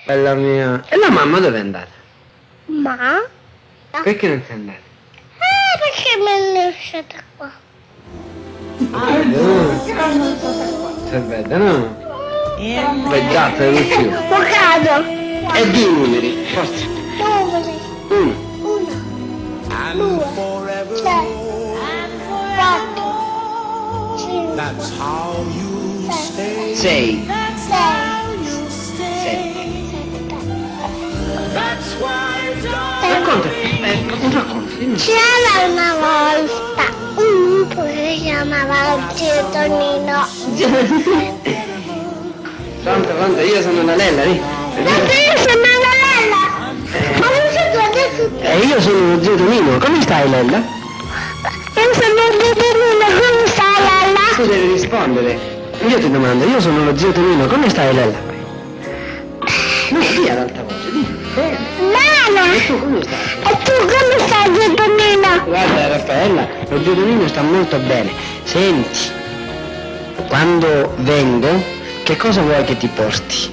Bella mia. E la mamma dove è andata? Ma? Perché non sei andata? Perché me l'hai lasciata qua? Servetta, no? Beh, già, te lo dico. Ho caso. E di numeri, forza. Numeri. Uno. 1, 2, 3, 4, 5, That's how you stay. 6. 6, 7. 7. Racconta, un racconto, dimmi. C'era una volta un lupo che si chiamava Zio Tonino. Pronto, io sono la Lella, lì. Perché io sono una Lella? Ma non so tu adesso. E io sono lo zio Tonino. Come stai, Lella? Io sono Zio Tonino, come stai Lella? Tu devi rispondere. Io ti domando, io sono lo zio Tonino. Come stai, Lella? No, di ad alta voce, di. Bene. E tu come stai? E tu come stai Zio Tonino? Guarda, Raffaella, lo zio Tonino sta molto bene. Senti, quando vengo, che cosa vuoi che ti porti?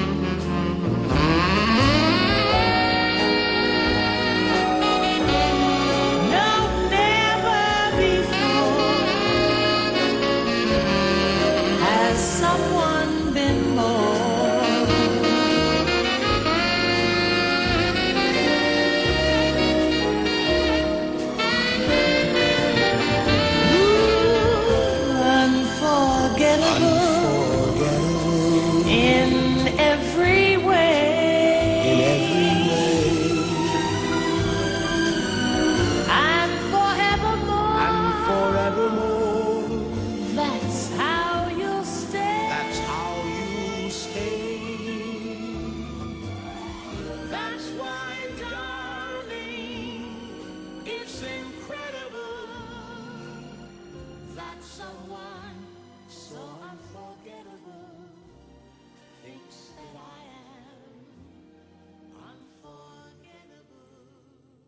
Someone been born. Unforgettable in every way. And forevermore. That's how you'll stay. That's how you stay. That's why, darling, it's incredible that someone